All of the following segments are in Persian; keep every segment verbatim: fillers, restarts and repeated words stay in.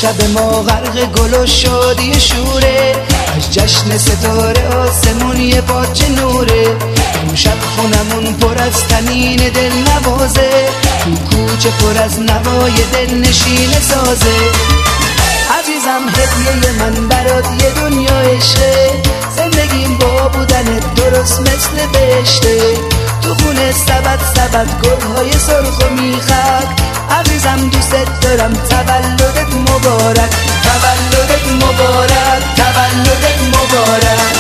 شب ما غرق گل و شادی شوره، از جشن ستاره آسمون یه پاچه نوره. اون شب خونمون پر از طنین دل نوازه، تو کوچه پر از نوای دل نشین سازه. عزیزم هدیه من برات یه دنیا عشقه، زندگیم با بودنت درست مثل بهشته. تو خونه سبد سبد گلهای سرخ و میخک، عزیزم دوست دارم تولدت مبارک، تولدت مبارک، تولدت مبارک.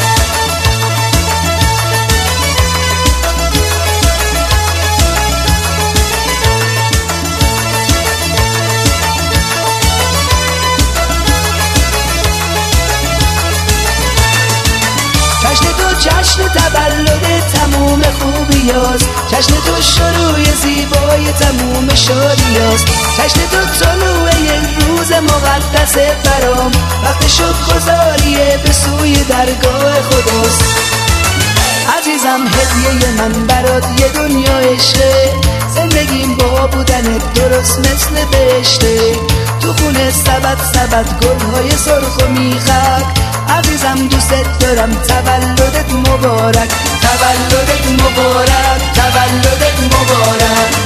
جشن تو جشن تولد تموم خوبیاست، جشن تو شروع زیبای تموم شادیاست. جشن تو طلوع یک روز مقدس برام، وقت شکرگزاریه به سوی درگاه خداست. عزیزم هدیه من برات یه دنیا عشقه، زندگیم با بودنت درست مثل بهشته. تو خونه سبد سبد گلهای سرخ و میخک، عزیزم دوست دارم تولدت مبارک، تولدت مبارک، تولدت مبارک.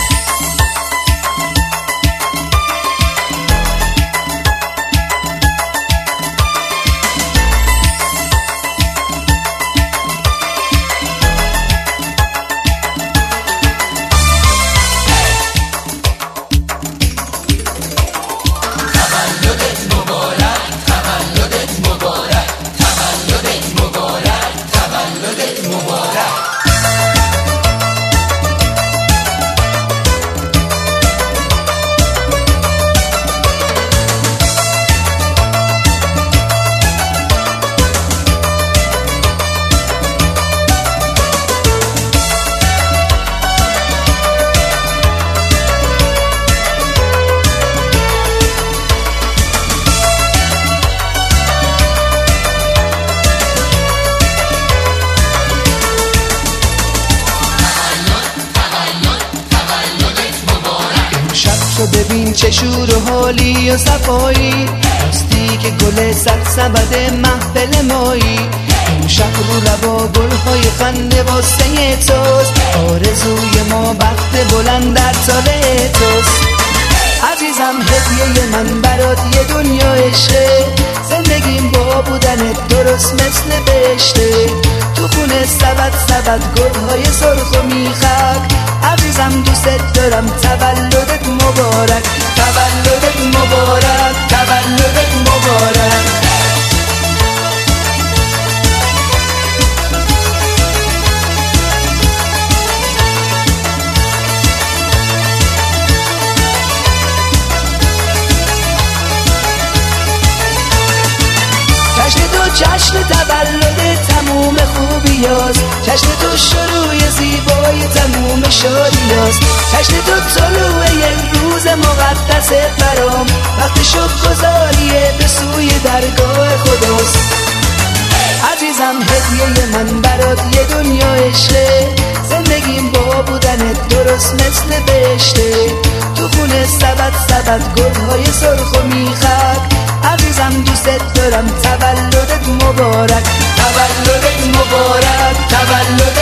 تو ببین چه شور و حالی و صفایی، راستی که گل صد سبد محفل مایی. اون شب رو لبا گلهای خنده واسه توست، آرزوی ما بخت بلند در سال توست. عزیزم هدیه من برات یه دنیا عشقه، زندگیم با بودنت درست مثل بهشته. تو خونه سبد سبد گلهای سرخ و میخک، عزیزم دوست دارم تولدت مبارک، تولدت مبارک، تولدت مبارک. جشن تو جشن تولد تموم خوبیاست، جشن تو شروع زیبای تموم شادیاست. جشن تو طلوع یک روز مقدس برام، وقت شکرگزاریه به سوی درگاه خداست. عزیزم هدیه من برات یه دنیا عشقه، زندگیم با بودنت درست مثل بهشته. تو خونه سبد سبد گلهای سرخ و میخک، عزیزم دوست دارم تولدت مبارک، تولدت مبارک، تولدت